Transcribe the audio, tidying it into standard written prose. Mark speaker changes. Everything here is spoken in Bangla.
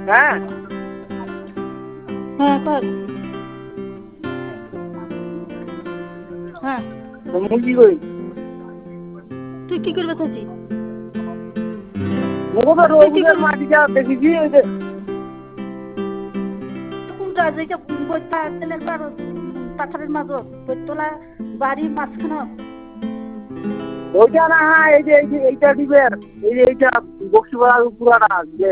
Speaker 1: হ্যাঁ
Speaker 2: হ্যাঁ কর হ্যাঁ
Speaker 1: মুরগি কই
Speaker 2: তুই কি করবে চাইছি
Speaker 1: মুখে তো রোবুলের মাটিটা দেখেছি ওই যে
Speaker 2: কোনটা যেটা বইটা তেলের পাথরের মাজত বইতলা বাড়ির মাঝখানে
Speaker 1: ওইটা না, এই যে এইটা দিবেন, এই যে এইটা বক্সিপাড়ার পুরাটা